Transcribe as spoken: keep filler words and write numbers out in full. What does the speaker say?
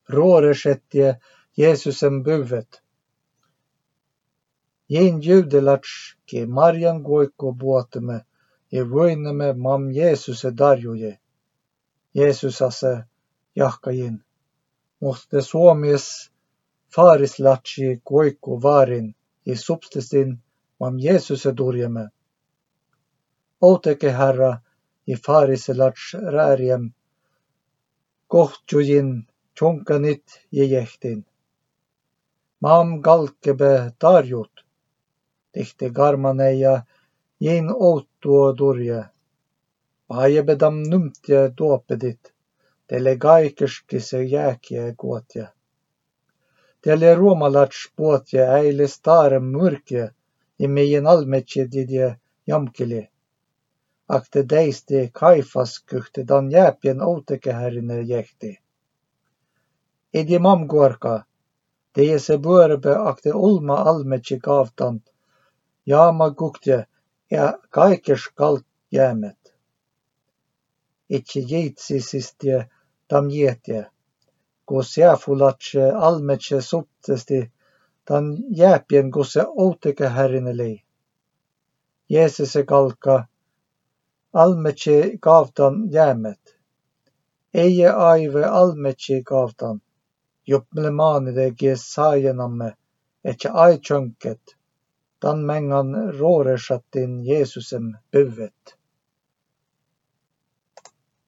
ruoresettie Jeesusen byvet. Jin judelatski Marjan goikko vuotame ja voiname mam Jeesuse darjuje. Jeesusase jahkajin. Mutta Suomes farislatsi goikko vaarin ja substistin mam Jeesuse durjame. Outeke herra ja fariselats rääriem kohtjujin tjonkanit ja jehtin. Mam galkebe tarjut. Tihti garmaneja jin outtuo durje. Paajebedam numtje duopedit. Tele gaikeskise jääkie kuotje. Tele ruomalats puotje äile starem murkje ja meien almetje didje jamkeli. Akte deisti kaifas kyhti dan jääpien outeke herrine jehti. Idje mam gorka. Teie se buorbe akte ulma almetje gavtan. Jaama guktje ja kaikes kalt jäämet. Itse jeitsisistje tam jetje. Kus jääfulatse almetje subtesti dan jääpien kusse outeke herrine lei. Jeesuse kalka almetje gavtan jäämet. Eie aive almetje gavtan. Juppele maanide gies saajenamme, etja ai tjönket. Dan mengan rooresattin Jeesusem byvet.